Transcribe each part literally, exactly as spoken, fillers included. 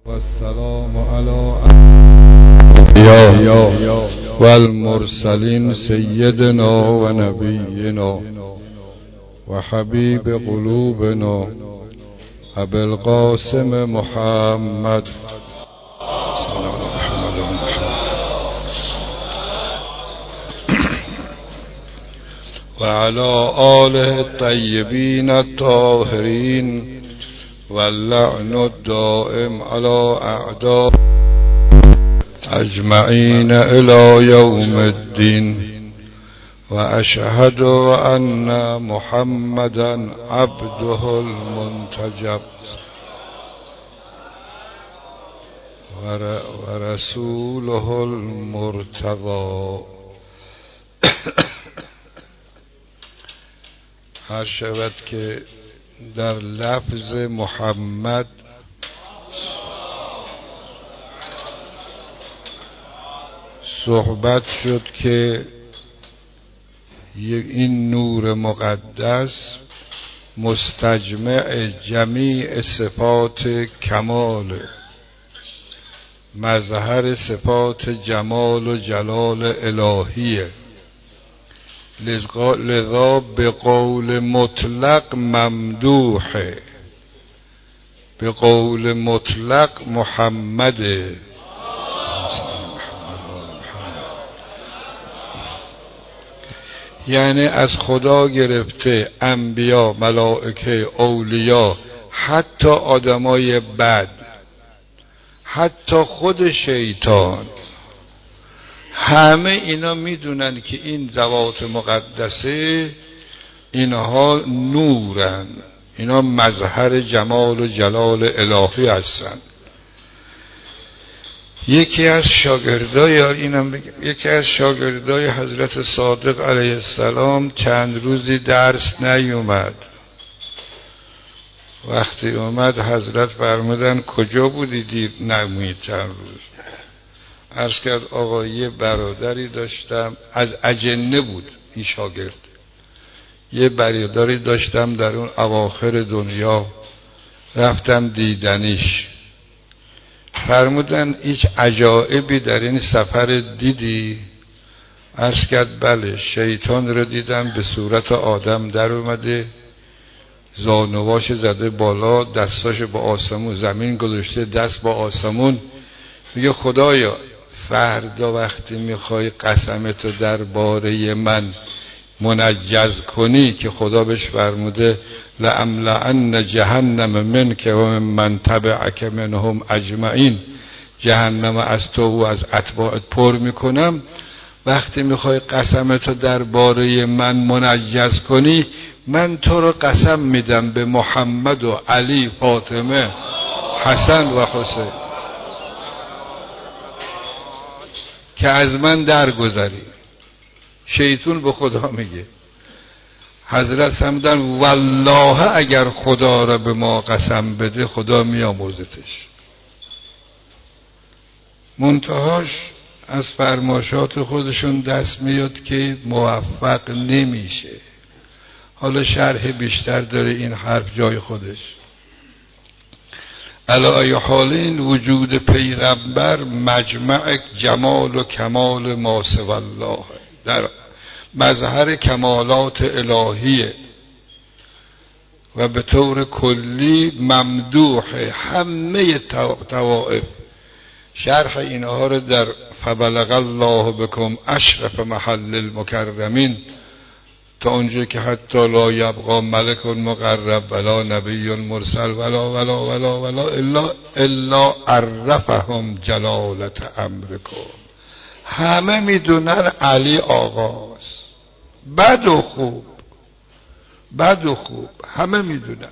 والسلام على الأنبياء والمرسلين سيدنا ونبينا وحبيب قلوبنا أبي القاسم محمد وعلى آله الطيبين الطاهرين واللعن الدائم على أعداء أجمعين إلى يوم الدين. وأشهد أن محمدا عبده المنتجب ورسوله المرتضى. هر شود که در لفظ محمد صحبت شد که این نور مقدس مستجمع جمیع صفات کمال، مظهر صفات جمال و جلال الهیه. لذا به قول مطلق ممدوحه، به قول مطلق محمده. یعنی از خدا گرفته انبیا، ملائکه، اولیا، حتی آدمای بد، حتی خود شیطان، همه اینا میدونن که این ذوات مقدسه اینها نورن، اینا مظهر جمال و جلال الهی هستن. یکی از شاگردای اینم بگم یکی از شاگردای حضرت صادق علیه السلام چند روزی درس نیومد. وقتی اومد حضرت فرمودن کجا بودی دیر نمید چند روز؟ عرض کرد آقا یه برادری داشتم، از اجنه بود این شاگرد، یه برادری داشتم در اون اواخر دنیا، رفتم دیدنیش. فرمودن هیچ عجایبی در این سفر دیدی؟ عرض کرد بله، شیطان رو دیدم به صورت آدم در اومده، زانواش زده بالا، دستاش با آسمون، زمین گذاشته دست با آسمون. میگه خدایا فردا وقتی میخوای قسمتو درباره من منجز کنی، که خدا بهش فرموده لأملأن جهنم منک و من, من تبعک منهم اجمعین، جهنم از تو و از اتباعت پر میکنم. وقتی میخوای قسمتو درباره من منجز کنی، من تو رو قسم میدم به محمد و علی، فاطمه، حسن و حسین که از من درگذری. شیطان به خدا میگه. حضرت فرمودن والله اگر خدا را به ما قسم بده خدا میامرزتش. منتهاش از فرماشات خودشون دست میاد که موفق نمیشه. حالا شرح بیشتر داره این حرف جای خودش. علی ای حال این وجود پیغمبر مجمع جمال و کمال ما سوی الله، در مظهر کمالات الهیه و به طور کلی ممدوح همه طوائف. شرح اینها رو در فبلغ الله بكم اشرف محل المکرمین تا اونجا که حتی لا یبقى ملک مقرب ولا نبی مرسل ولا ولا ولا ولا الا الا عرفهم جلالت امرکم. همه میدونن علی آقاست، بد و خوب، بد و خوب همه میدونن.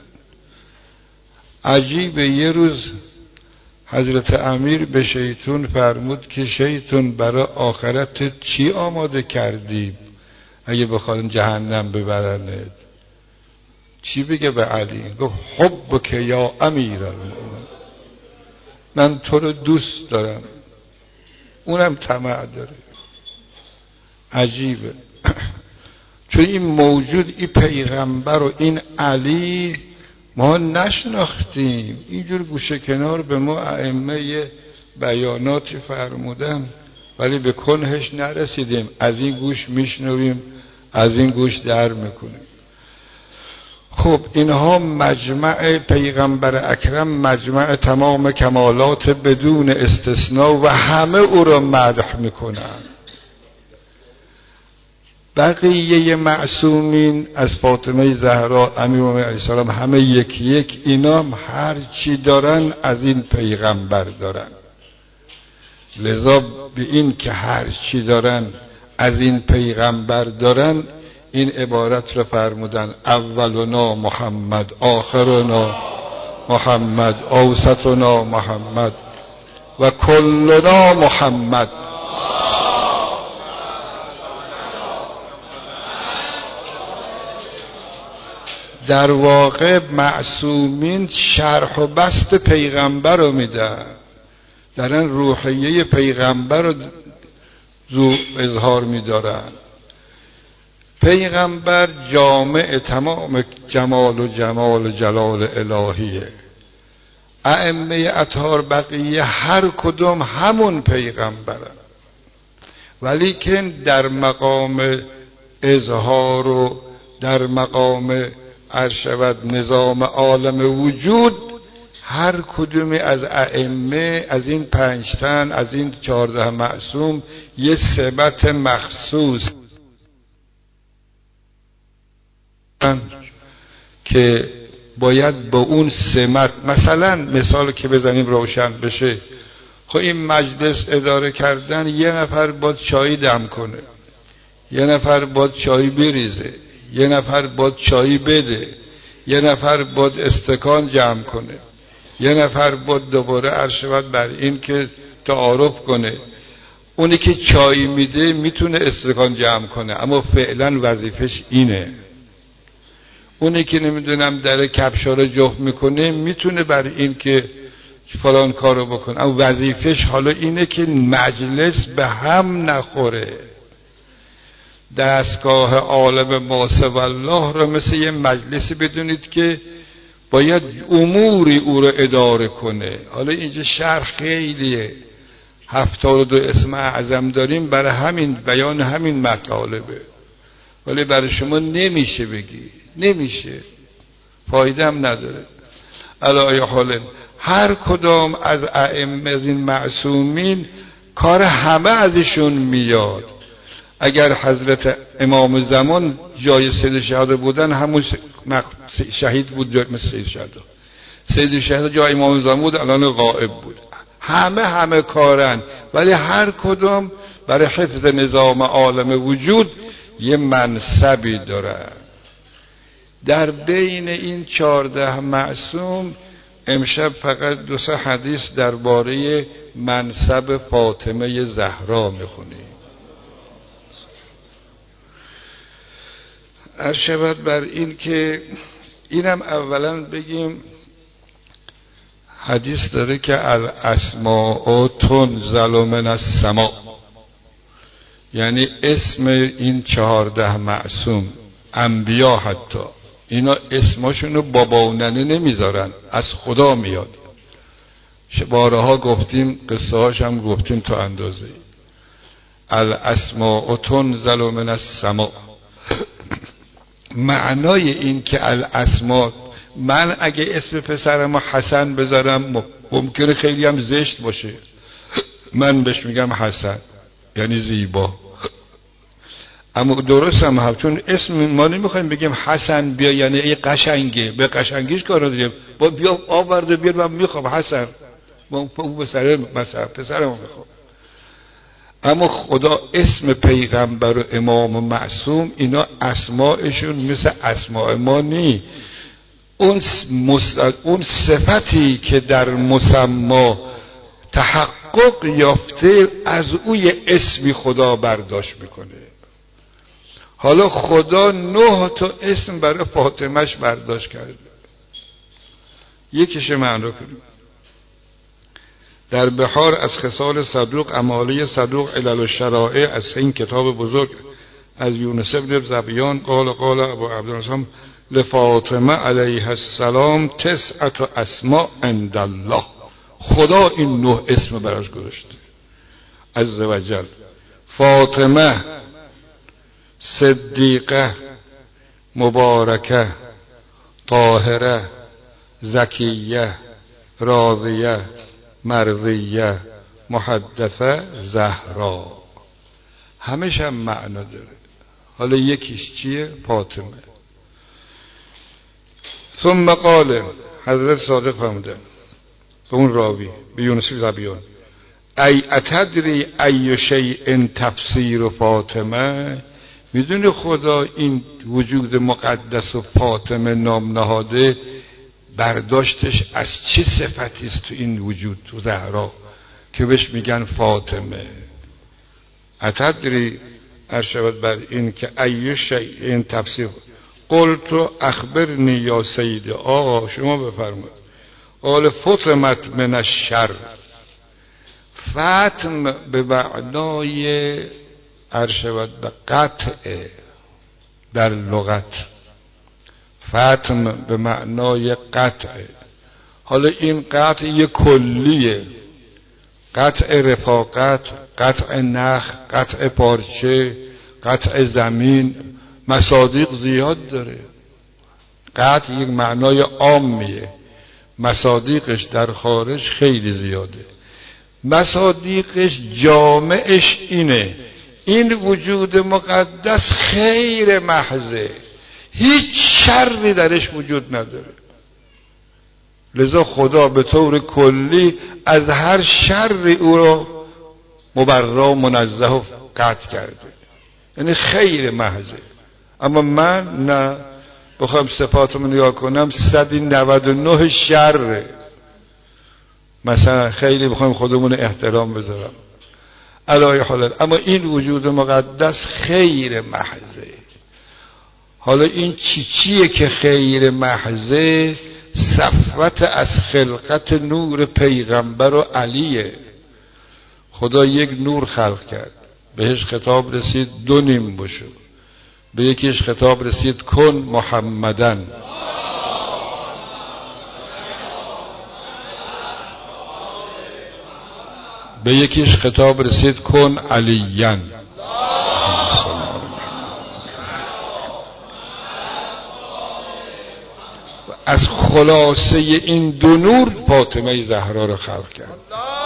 عجیبه یه روز حضرت امیر به شیطان فرمود که شیطان برای آخرت چی آماده کردی اگه بخواد جهنم ببرند؟ چی بگه به علی؟ گفت حبک یا امیر المؤمنین، من تو رو دوست دارم. اونم طمع داره. عجیبه. چون این موجود، این پیغمبر و این علی ما نشناختیم. اینجور گوشه کنار به ما ائمه بیاناتی فرمودن ولی به کنهش نرسیدیم. از این گوش میشنویم، از این گوش در میکنیم. خب اینها مجمع پیغمبر اکرم، مجمع تمام کمالات بدون استثناء و همه او را مدح میکنن. بقیه معصومین از فاطمه زهرا، امیرالمومنین علیه السلام، همه یک یک اینا هر چی دارن از این پیغمبر دارن. لذا به این که هر چی دارن از این پیغمبر دارن این عبارت رو فرمودن: اولنا محمد، آخرنا محمد، اوسطنا محمد و کلنا محمد. در واقع معصومین شرح و بسط پیغمبر رو میدن، دارن روحیه پیغمبر رو اظهار میدارن. پیغمبر جامع تمام جمال و جمال و جلال الهیه. ائمه اطهار بقیه هر کدوم همون پیغمبرن، ولی که در مقام اظهار و در مقام ارشد نظام عالم وجود هر کدومی از ائمه، از این پنج تن، از این چهارده معصوم یه سمت مخصوص که باید با اون سمت، مثلا مثال که بزنیم روشن بشه، خب این مجلس اداره کردن یه نفر باید چای دم کنه، یه نفر باید چای بریزه، یه نفر باید چای بده، یه نفر باید استکان جمع کنه، یه نفر باید دوباره عرشبت بر این که تعارف کنه. اونی که چای میده میتونه استکان جمع کنه اما فعلا وظیفش اینه. اونی که نمیدونم در کفشا رو جفت میکنه میتونه بر این که فلان کارو بکنه اما وظیفش حالا اینه که مجلس به هم نخوره. دستگاه عالم ماسه والله رو مثل یه مجلسی بدونید که باید اموری او رو اداره کنه. حالا اینجا شرح خیلیه، هفتاد و دو اسم اعظم داریم برای همین بیان همین مطالبه، ولی برای شما نمیشه بگی، نمیشه، فایده هم نداره. علی حال هر کدام از ائمه از این معصومین کار همه ازشون میاد. اگر حضرت امام زمان جای سید شهدا بودن همون شهید بود، جای مثل سید شهدا. سید شهدا جای امام زمان بود الان غائب بود. همه همه کارن ولی هر کدام برای حفظ نظام عالم وجود یه منصبی دارن. در بین این چهارده معصوم امشب فقط دو سه حدیث درباره منصب فاطمه زهرا میخونیم. عرض شود بر این که اینم اولا بگیم حدیث داره که الاسماء تنزل من السماء، یعنی اسم این چهارده معصوم انبیا حتی اینا اسمشونو باباوننه نمیذارن، از خدا میاد. بارها گفتیم، قصه هاش هم گفتیم تا اندازه. الاسماء تنزل من السماء معنای این که الاسماء، من اگه اسم پسرم حسن بذارم ممکنه خیلی هم زشت باشه، من بهش میگم حسن یعنی زیبا، اما درست هم هم چون اسم ما نمیخوایم بگیم حسن بیا یعنی ای قشنگه، به قشنگیش کار نداریم، با بیا آورده بیار من میخوام حسن، با اون پسر مثلا پسرمو میخوام. اما خدا اسم پیغمبر و امام و معصوم اینا اسماءشون مثل اسماء ما نی. اون اون صفتی که در مسما تحقق یافته از اوی اسمی خدا برداشت میکنه. حالا خدا نه تا اسم برای فاطمهش برداشت کرده، یکیش معنی کنیم. در بحار از خصال صدوق، امالی صدوق، علل الشرائع، از این کتاب بزرگ از یونس بن زبیان قال قال ابو عبدالرحمن لفاطمه علیه السلام تسعة اسماء عند الله، خدا این نه اسم براش گذاشته عز وجل. فاطمه، صدیقه، مبارکه، طاهره، زکیه، راضیه، مرضیه، محدثه، زهرا. همش هم معنا داره. حالا یکیش چیه؟ فاطمه. ثم قال، حضرت صادق فرمودن به اون راوی، به یونس بن زبیان، ای اتدری ای شیء تفسیر فاطمه، میدونی خدا این وجود مقدس و فاطمه نام نهاده برداشتش از چه صفتی است تو این وجود، تو زهرا که بهش میگن فاطمه؟ اتدری ارشد بر این که ای شیء تفسیر، قلت اخبرنی یا سید، آقا شما بفرمایید. قال فطمت من الشر، فتم به معنای ارشد به قطع در لغت، فتم به معنای قطع. حالا این قطع یه کلیه، قطع رفاقت، قطع نخ، قطع پارچه، قطع زمین، مصادیق زیاد داره. قطع یک معنای عامیه، مصادیقش در خارج خیلی زیاده. مصادیقش جامعش اینه، این وجود مقدس خیر محضه، هیچ شری درش وجود نداره. لذا خدا به طور کلی از هر شر او را مبرا و منزه و قطع کرده، یعنی خیر محضه. اما من نه، بخوام صفاتم نگاه کنم صد و نود و نه شره. مثلا خیلی بخوام خودمون احترام بذارم علای حالت، اما این وجود مقدس خیر محضه. حالا این چی چیه که خیر محضه؟ صفوت از خلقت نور پیغمبر و علیه. خدا یک نور خلق کرد، بهش خطاب رسید دو نیم بشو، به یکیش خطاب رسید کن محمدن، به یکیش خطاب رسید کن علیین. از خلاصه این دو نور فاطمه زهرا رو خلق کرد.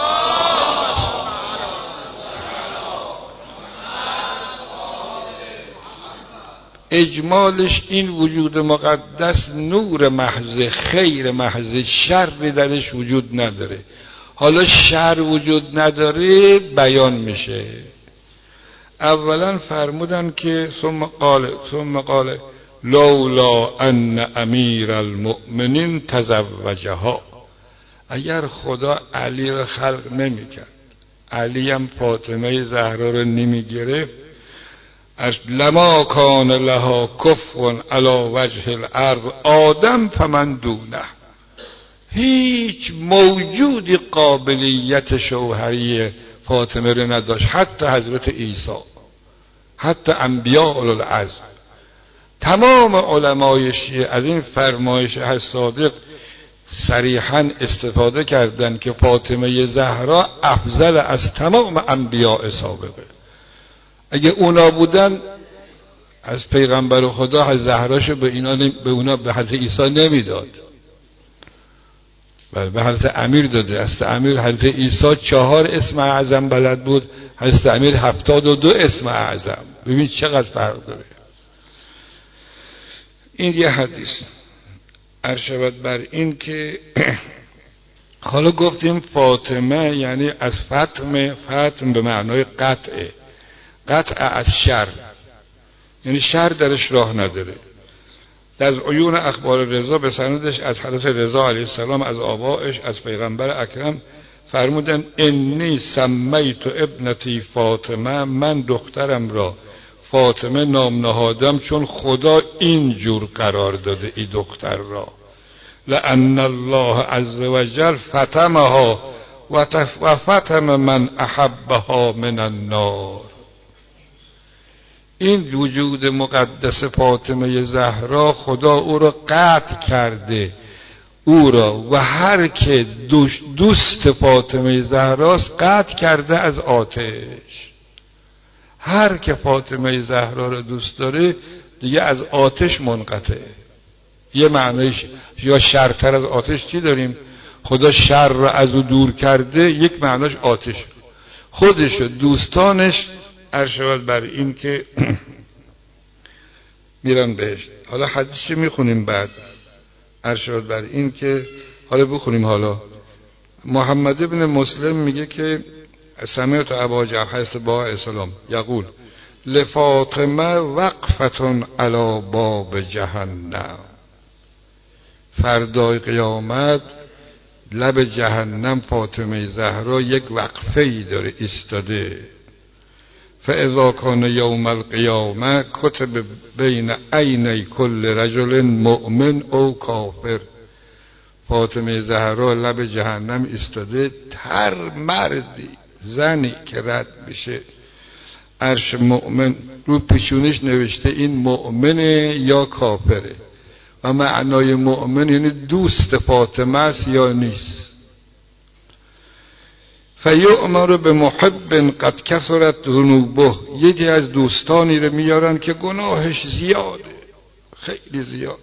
اجمالش این وجود مقدس نور محض، خیر محض، شر درش وجود نداره. حالا شر وجود نداره بیان میشه. اولا فرمودن که ثم قال ثم قال لولا ان امیر المؤمنین تزوجها، اگر خدا علی را خلق نمیکرد، علی هم فاطمه زهرا رو نمیگرفت، لما کان لها کفوا علی وجه الارض آدم فمن دونه، هیچ موجودی قابلیت شوهری فاطمه رو نداشت، حتی حضرت عیسی، حتی انبیاء اولوالعزم. تمام علمای شیعه از این فرمایش صادق صریحا استفاده کردند که فاطمه زهرا افضل از تمام انبیاء سابقه. اگه اونا بودن از پیغمبر خدا از زهراشو به اینا به اونا به حضرت عیسی نمیداد، بله به حضرت امیر داده. حضرت امیر حضرت عیسی چهار اسم اعظم بلد بود، حضرت امیر هفتاد و دو اسم اعظم. ببین چقدر فرق داره. این یه حدیث. ارشد بر این که حالا گفتیم فاطمه یعنی از فتم، فتم به معنای قطع، قطع از شر، یعنی شر درش راه نداره. در عیون اخبار رضا به سندش از حضرت رضا علیه السلام از آبائش از پیغمبر اکرم فرمودن انی سمیت ابنتی فاطمه، من دخترم را فاطمه نام نهادم چون خدا اینجور قرار داده ای دختر را، لأن الله عز وجل فتمها و فتم من احبها من النار. این وجود مقدس فاطمه زهرا خدا او را قطع کرده، او را و هر که دوست فاطمه زهراست قطع کرده از آتش. هر که فاطمه زهرا را دوست داره دیگه از آتش منقطعه. یه معنیش یا شرتر از آتش چی داریم؟ خدا شر را از او دور کرده، یک معنیش آتش. خودش و دوستانش ارشاد بر این که میرن بهشت. حالا حدیث میخونیم بعد. ارشاد بر این که حالا بخونیم. حالا محمد ابن مسلم میگه که سمعت ابا جعفر با السلام یقول لفاطمه وقفتون علی باب جهنم. فردای قیامت لب جهنم فاطمه زهرا یک وقفه ای داره ایستاده. فاذا کان یوم القیامه کتب بین عینی کل رجل مؤمن او کافر. فاطمه زهرا لب جهنم ایستاده، هر مردی زنی که رد بشه عرش مؤمن رو پیشونش نوشته این مؤمنه یا کافره. و معنای مؤمن یعنی دوست فاطمه است یا نیست. فیؤمر بمحب قد کثرت ذنوبه. یکی از دوستانی رو میارن که گناهش زیاده، خیلی زیاد.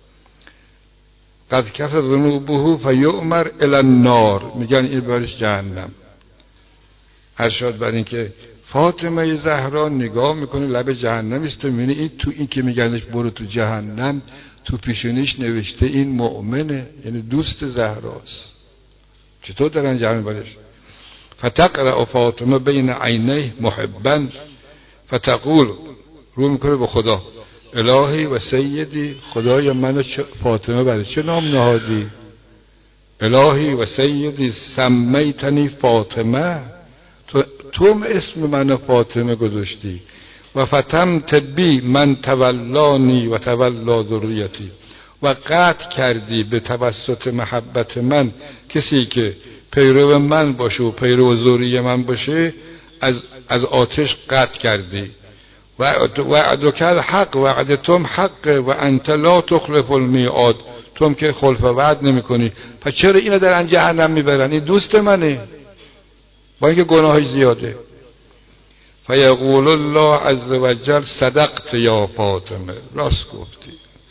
قد کثرت ذنوبه فیؤمر الی النار. میگن این برش جهنم. ارشاد بر این که فاطمه زهرا نگاه میکنه لب جهنم است، میبینه این تو این که میگنش برو تو جهنم تو پیشونیش نوشته این مؤمنه، یعنی دوست زهراست. چطور دارن جهنم برش؟ فتقرأ فاطمه بین عینیه محبا فتقول، رو میکنه به خدا الهی و سیدی، خدای من فاطمه برای چه نام نهادی؟ الهی و سیدی سمیتنی فاطمه، تو تو اسم من فاطمه گذاشتی. و فتمت بی من تولانی و تولا ذریتی، و قطع کردی به توسط محبت من کسی که پیرو من باشه و پیرو ذریه من باشه، از از آتش قطع کردی. وعدک الحق وعدتم حق و انت لا تخلف المیعاد. تو که خلف وعد نمی کنی، پس چرا اینو درن جهنم میبرن؟ این دوست منه با اینکه گناهش زیاده. فیقول الله عز وجل صدقت یا فاطمه، راست گفتی.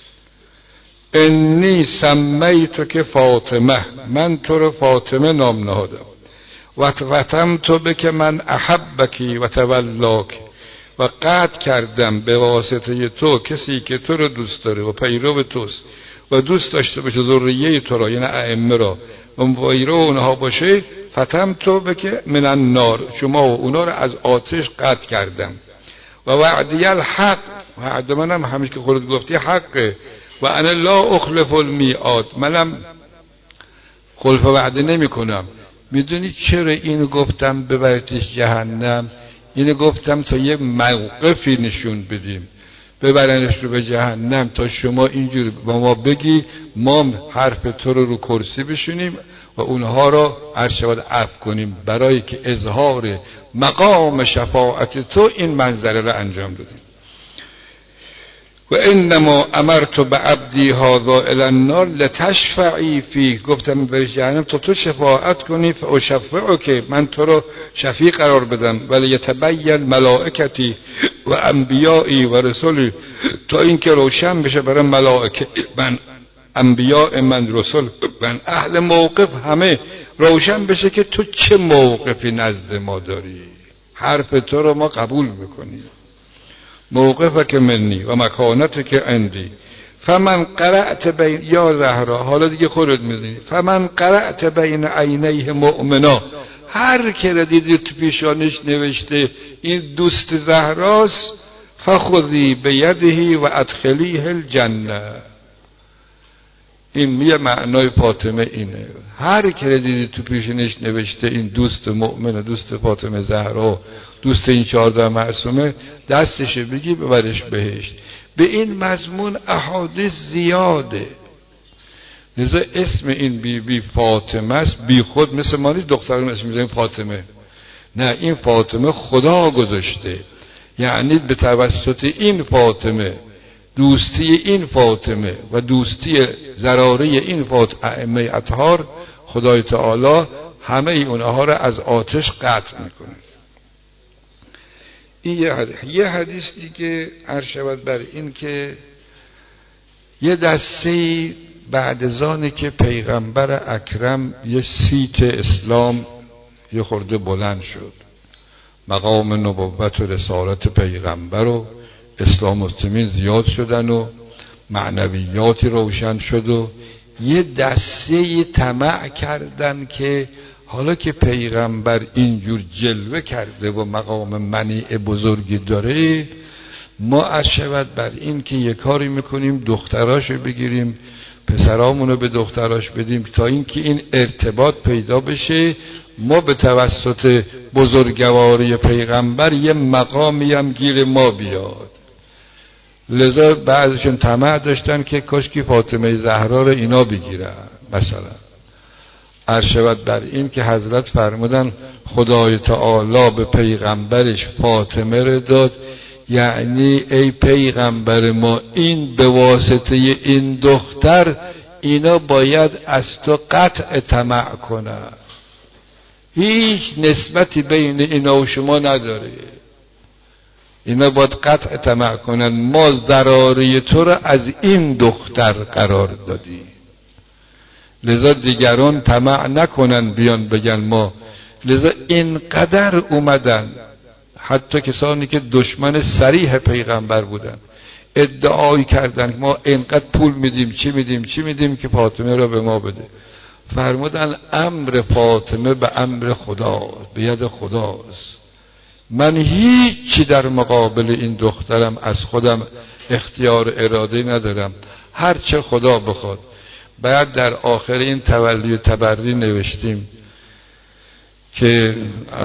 انی سمیتک فاطمه، من تو رو فاطمه نام نهادم. و فتمت بک من احبکی و تولاک، و قطع کردم به واسطه تو کسی که تو رو دوست داره و پیرو توست و دوست داشته باشه ذریه تو را، یعنی ائمه را، و پیرو اونها باشه. فتمت بک من النار، شما و اونا رو از آتش قطع کردم. و وعدی الحق، وعد منم همیشه که خودت گفتی حقه. و انا لا اخلف المیعاد، منم خلف وعده نمی کنم. میدونی چرا اینو گفتم ببرتش جهنم؟ اینو گفتم تا یه موقفی نشون بدیم، ببرنش رو به جهنم تا شما اینجور با ما بگی ما حرف تو رو رو کرسی بشونیم و اونها رو ارشاد عفو کنیم، برای که اظهار مقام شفاعت تو این منظره رو انجام دادیم. و انما امرت بعبدی هذا الی النار لتشفعی فیه، گفتم به جهنم تا تو شفاعت کنی. فاشفعک، که من تو رو شفیع قرار بدم. ولی یتبین ملائکتی و انبیایی و رسولی، تا اینکه روشن بشه برای ملائکه من، انبیاء من، رسول من، اهل موقف همه روشن بشه که تو چه موقفی نزد ما داری، حرف تو رو ما قبول میکنیم. موقفک منی و مکانتک عندی. فمن قرأت بین، یا زهرا حالا دیگه خودت میدونی، فمن قرأت بین عینیه مؤمنا، هر که را دیدی تو پیشانش نوشته این دوست زهراست، فخذی بیده و ادخلیه الجنه. این میه معنای فاطمه اینه، هر که را دیدی تو پیشانش نوشته این دوست مؤمن، دوست فاطمه زهرا، دوست این چهارده معصومه، دستش بگی ببرش بهشت. به این مضمون احادیث زیاده. لذا اسم این بی بی فاطمه است، بی خود مثل ما نیست دختران اسم میذاریم فاطمه. نه، این فاطمه خدا گذاشته. یعنی به توسط این فاطمه، دوستی این فاطمه و دوستی ضراره این فاطمه ائمه اطهار، خدای تعالی همه اونها را از آتش قطع میکنه. این یه حدیث. یه حدیث دیگه عرض شود بر این که یه دسته بعد از آنی که پیغمبر اکرم یه سیت اسلام یه خورده بلند شد، مقام نبوت و رسالت پیغمبر و اسلام مسلمین زیاد شدن و معنویاتی روشن شد و یه دسته طمع کردن که حالا که پیغمبر اینجور جلوه کرده و مقام منیع بزرگی داره، ما عرض شود بر این که یه کاری میکنیم دختراشو بگیریم، پسرامونو به دختراش بدیم تا اینکه این ارتباط پیدا بشه، ما به توسط بزرگواری پیغمبر یه مقامی هم گیر ما بیاد. لذا بعضشون طمع داشتن که کاشکی فاطمه زهرا رو اینا بگیرن. مثلا عرض شود بر این که حضرت فرمودن خدای تعالی به پیغمبرش فاطمه رو داد، یعنی ای پیغمبر ما، این به واسطه این دختر اینا باید از تو قطع طمع کنن، هیچ نسبتی بین اینا و شما نداره، اینا باید قطع طمع کنن، ما ضراره تو را از این دختر قرار دادی، لذا دیگران طمع نکنن بیان بگن ما. لذا اینقدر اومدن حتی کسانی که دشمن صریح پیغمبر بودن ادعای کردن ما اینقدر پول میدیم چی میدیم چی میدیم که فاطمه را به ما بده. فرمودن امر فاطمه به امر خدا، به ید خداست، من هیچی در مقابل این دخترم از خودم اختیار اراده ندارم، هر چه خدا بخواد. بعد در آخر این تولی و تبری نوشتیم که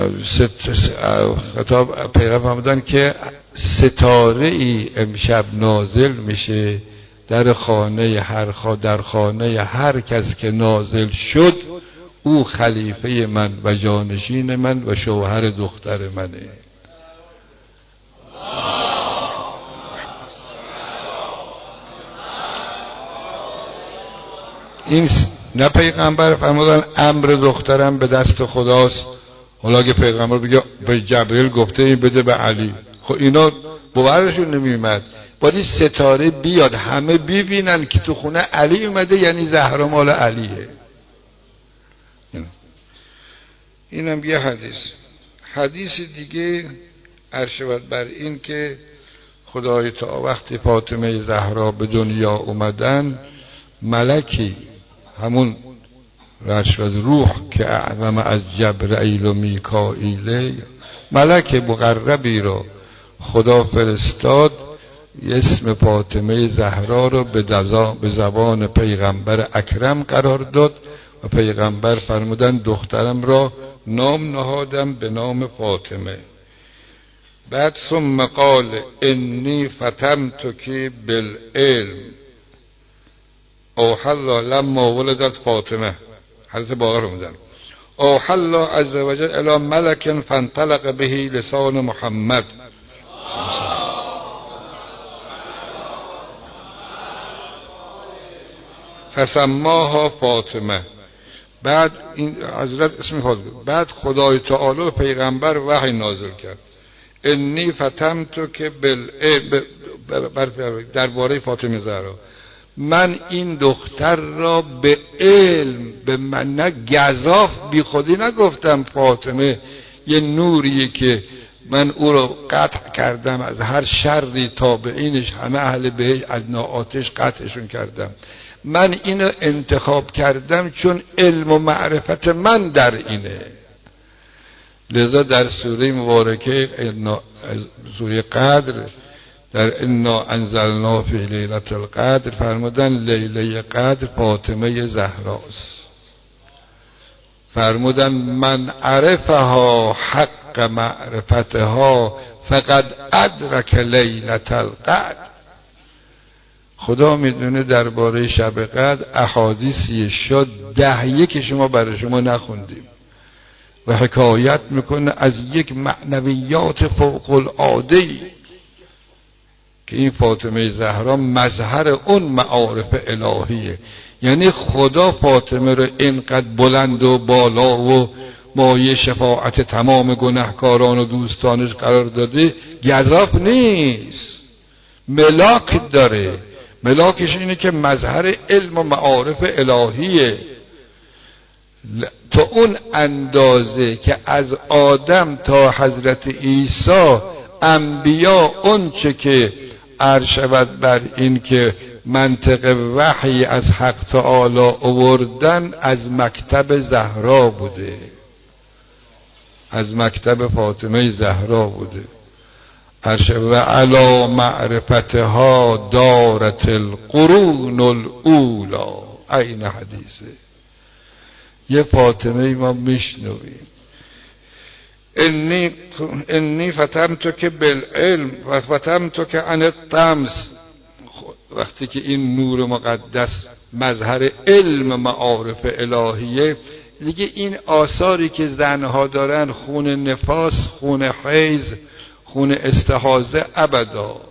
خطاب پیغمبر فرمودن که ستاره ای امشب نازل میشه در خانه هر خا در خانه هر کس که نازل شد او خلیفه من و جانشین من و شوهر دختر منه. این نه پیغمبر فرمودن امر دخترم به دست خداست، حالا که پیغمبر بگه به جبرئیل گفته این بده به علی، خب اینا باورشون نمیومد. باید این ستاره بیاد همه ببینن که تو خونه علی اومده، یعنی زهرا مال علیه. اینم یه حدیث. حدیث دیگه ارشد بر این که خدای تعالی وقتی فاطمه زهرا به دنیا اومدن، ملکی همون رشد روح که اعظم از جبرئیل و میکائیل، ملک مقربی رو خدا فرستاد اسم فاطمه زهرا رو به زبان پیغمبر اکرم قرار داد و پیغمبر فرمودن دخترم را نام نهادم به نام فاطمه. بعد ثم قال انی فتنتک بالعلم اوحی الله لما ولدت فاطمه، حضرت باقر فرمودن اوحی الله عز وجل الی ملک فانطلق به لسان محمد فسماها فاطمه. بعد این حضرت اسم فاطمه، بعد خدای تعالی به پیغمبر وحی نازل کرد انی فتنتک بالعلم درباره فاطمه زهرا، من این دختر را به علم، به من نه گزاف بی خودی نگفتم، فاطمه یه نوریه که من او را قطع کردم از هر شری، تابعینش همه اهل بهشت از آتش قطعشون کردم، من اینو انتخاب کردم چون علم و معرفت من در اینه. لذا در سوره مبارکه سوره قدر در انا انزلنا فی لیلة القدر فرمودن لیله قدر فاطمه زهراست. فرمودن من عرفها حق معرفتها فقد ادرک لیلة القدر. خدا میدونه درباره شب قدر احادیثی شد ده یک شما برای شما نخوندیم، و حکایت میکنه از یک معنویات فوق العاده‌ای که این فاطمه زهرا مظهر اون معارف الهیه. یعنی خدا فاطمه رو اینقدر بلند و بالا و مایه شفاعت تمام گناهکاران و دوستانش قرار داده، گزاف نیست، ملاک داره. ملاکش اینه که مظهر علم و معارف الهیه. تا اون اندازه که از آدم تا حضرت عیسی انبیا اون چه که عرض شود بر این که منطق وحی از حق تعالی آوردن از مکتب زهرا بوده، از مکتب فاطمه زهرا بوده. و علی معرفتها دارت القرون الاولا. این حدیثه. یه فاطمه ما میشنویم انی انی فتمتک بالعلم و فتمتک عن الطمس. وقتی که این نور مقدس مظهر علم معارف الهیه، دیگه این آثاری که زنها دارن، خون نفاس، خون حیض، خون استحاضه، ابدا.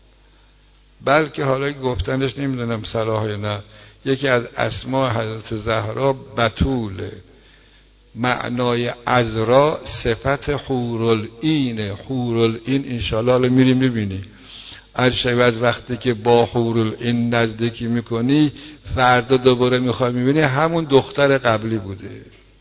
بلکه حالا گفتنش نمیدونم صلاح یا نه، یکی از اسماء حضرت زهرا بتوله. معنای عذرا صفت حورالعین. حورالعین انشاءالله میریم ببینی. از وقتی که با حورالعین نزدیکی میکنی، فردا دوباره میخوای میبینی همون دختر قبلی بوده،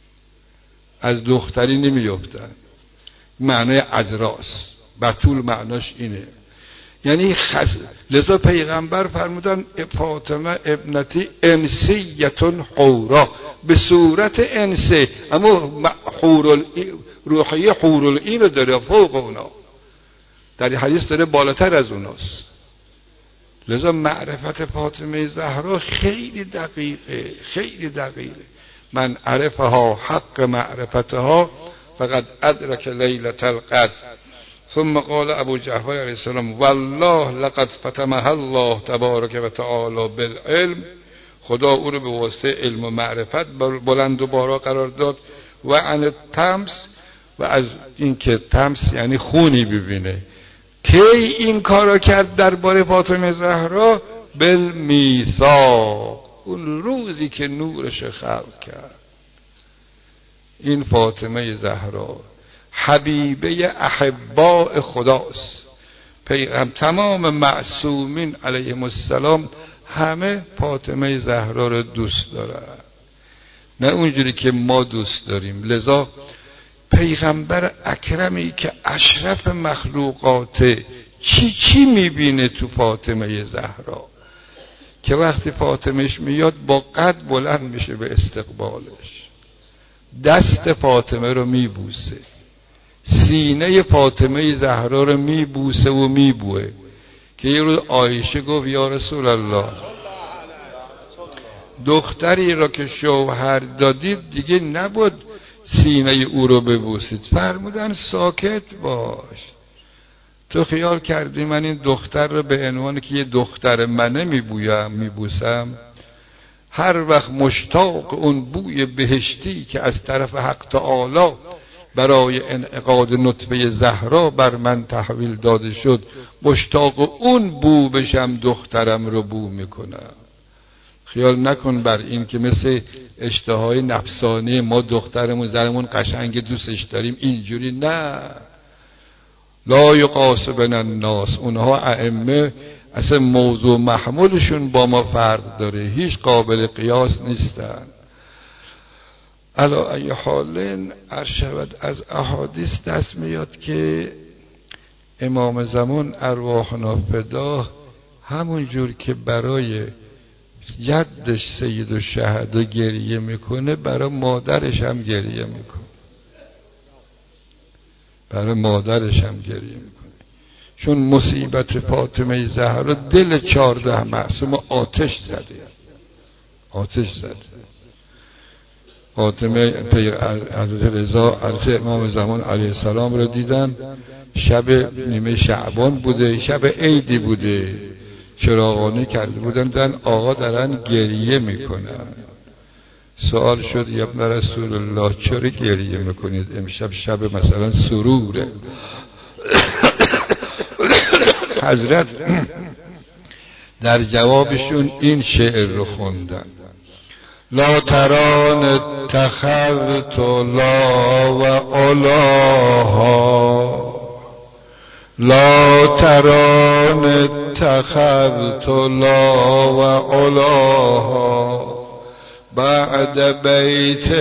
از دختری نمیفتن. معنای عذراست. بتول معناش اینه. یعنی خس... لذا پیغمبر فرمودن فاطمه ابنتی انسیتون حورا، به صورت انسه، اما حورال روحیه حورالعین رو داره، فوق اونا. در حدیث داره بالاتر از اوناست. لذا معرفت فاطمه زهرا خیلی دقیقه، خیلی دقیقه. من عرفها حق معرفتها فقد ادرک لیلة القدر. ثم قال ابو جعفر علیه السلام والله لقد فتمها الله تبارک و تعالی بالعلم. خدا او رو به واسطه علم و معرفت بلند و بالا قرار داد. و عن الطمس، و از این که طمس یعنی خونی ببینه. کی این کارو کرد درباره فاطمه زهرا؟ بالمیثاق، اون روزی که نورش خلق کرد. این فاطمه زهرا حبیبه احباء خداست. پیغمبر تمام معصومین علیهم السلام همه فاطمه زهرا رو دوست دارن، نه اونجوری که ما دوست داریم. لذا پیغمبر اکرمی که اشرف مخلوقاته چی چی میبینه تو فاطمه زهرا، که وقتی فاطمهش میاد با قد بلند میشه به استقبالش، دست فاطمه رو میبوسه، سینه فاطمه زهرا رو میبوسه و میبوه. که یه روز عایشه گفت یا رسول الله، دختری را که شوهر دادید دیگه نبود سینه او رو ببوسید. فرمودن ساکت باش، تو خیال کردی من این دختر رو به عنوان که یه دختر منه میبویم میبوسم؟ هر وقت مشتاق اون بوی بهشتی که از طرف حق تعالی برای انعقاد نطفه زهرا بر من تحویل داده شد، مشتاق اون بو بشم، دخترم رو بو میکنم. خیال نکن بر این که مثل اشتهای نفسانی ما دخترمون زرمون قشنگ دوستش داریم، اینجوری نه. لا یقاس بین الناس، اونها ائمه اصلا موضوع محمولشون با ما فرق داره، هیچ قابل قیاس نیستن. علا ای حالن ارشود از احادیث دست میاد که امام زمان ارواحنا فداه همون جور که برای جدش سید الشهدا گریه میکنه، برای مادرش هم گریه میکنه، برای مادرش هم گریه میکنه. چون مصیبت فاطمه زهرا دل چارده معصوم آتش زده، آتش زده. فاطمه حضرت رضا حضرت امام زمان علیه السلام رو دیدن، شب نیمه شعبان بوده، شب عیدی بوده، چراغانی کرده بودن، دن آقا دارن گریه میکنن. سوال شد یا ابن رسول الله چرا گریه میکنید؟ امشب شب مثلا سروره. حضرت در جوابشون این شعر رو خوندن: لا تران اتخذت لا و علاها، لا تران اتخذت لا و علاها، بعد بیت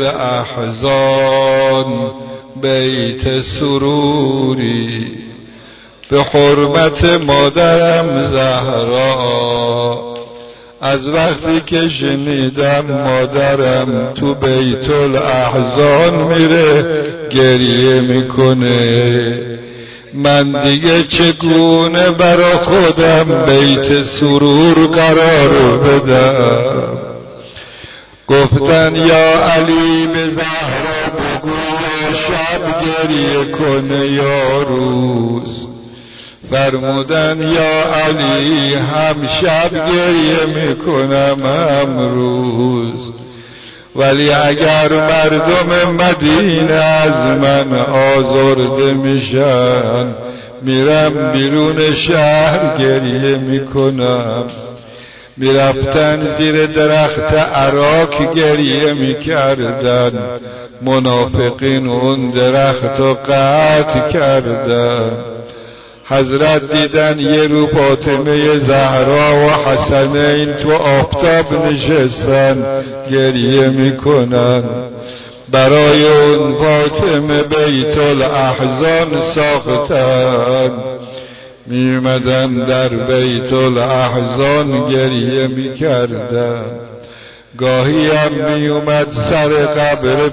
الاحزان بیت سروری، به حرمت مادرم زهرا از وقتی که شنیدم مادرم تو بیت الاحزان میره گریه میکنه، من دیگه چگونه برا خودم بیت سرور قرار بدم؟ گفتن یا علی به زهرا بگو شب گریه کنه یا روز. فرمودن یا علی هم شب گریه میکنم هم روز، ولی اگر مردم مدینه از من آزرده میشن میرم بیرون شهر گریه میکنم. میرفتن زیر درخت عراق گریه میکردن، منافقین اون درخت رو قطع کردن. حضرت دیدن یه رو فاطمه زهرا و حسنین تو آفتاب نشستن گریه میکنن، برای اون فاطمه بیت الاحزان ساختن. میمدن در بیت الاحزان گریه میکردن. گاهی هم میومد سر قبر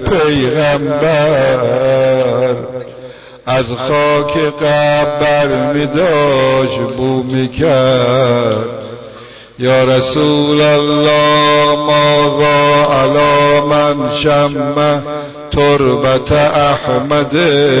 پیغمبر، از خاک قبر میداشت بو میکرد. یا رسول الله ماذا علی من شم تربت احمد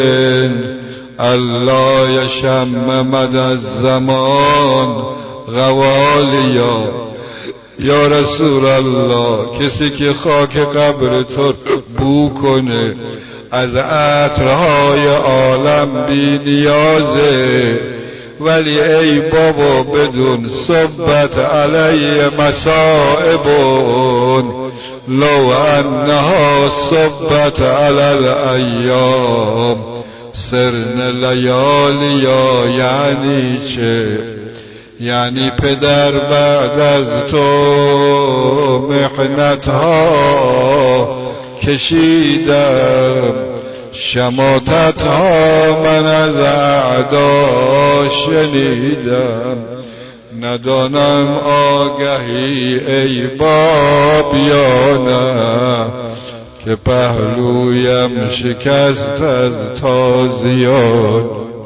الله یشم مد الزمان غوالیا. یا رسول الله کسی که خاک قبر تو بو کنه از عطرهای عالم بی نیازه، ولی ای بابا بدون صبت علی مصائبون لو انها صبت علی الایام سرن لیالیا. یعنی چه؟ یعنی پدر بعد از تو محنت ها کشیدم، شماتت ها من از اعدا شنیدم، ندانم آگهی ای باب یا نه که پهلویم شکست از تازیان.